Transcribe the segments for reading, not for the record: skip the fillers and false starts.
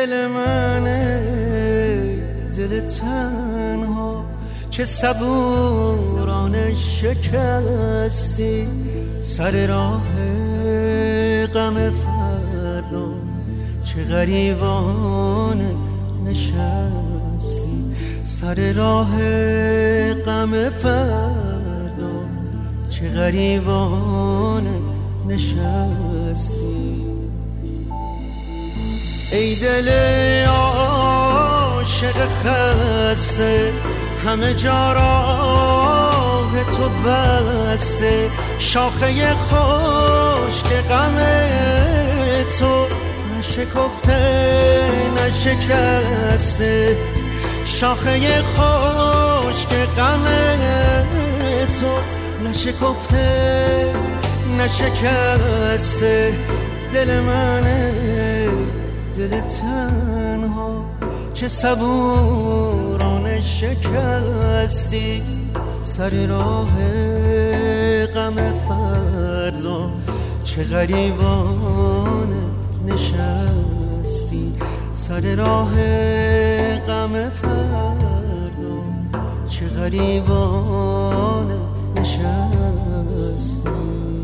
دل منه، دل تنها که صبورانه شکستی، سر راه غم فردا چه غریبانه نشستی، سر راه غم فردا چه غریبانه نشستی. ای دل عاشق خسته، همه جا راه تو بسته، شاخه خشک غم تو نشکفته نشکسته، شاخه خشک غم تو نشکفته نشکسته. دل منه، دل تنها که صبورانه شکستی، سر راه غم فردا چه غریبانه نشستی، سر راه غم فردا چه غریبانه نشستی.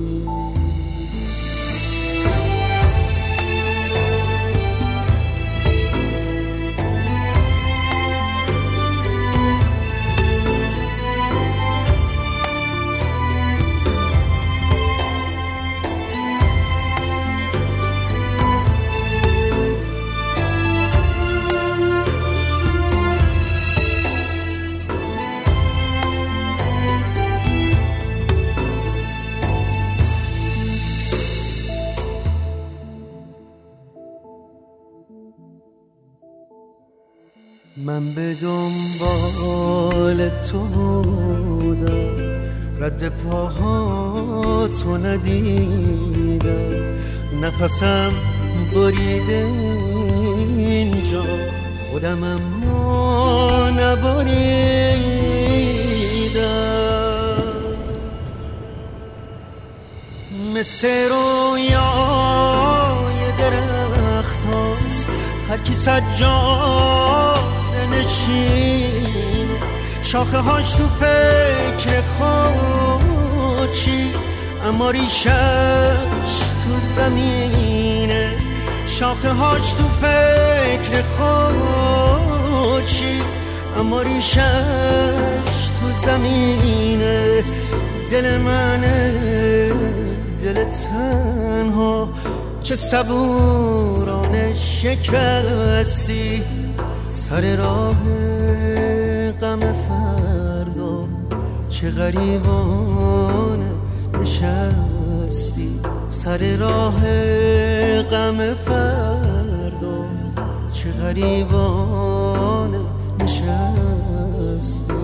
من به دنبال تو بودم، رد پاهاتو ندیدم، نفسم بریده اینجا، خودم اما نبریدم. مثل رویای درخت هاست، هر کی سجاد نشین، شاخه هاش تو فکر خودشی، اما ریشش تو زمینه، شاخه هاش تو فکر خودشی، اما ریشش تو زمینه. دل منه، دل تنها که صبورانه شکستی، سر راه غم فردا چه غریبانه نشستی، سر راه غم فردا چه غریبانه نشستی.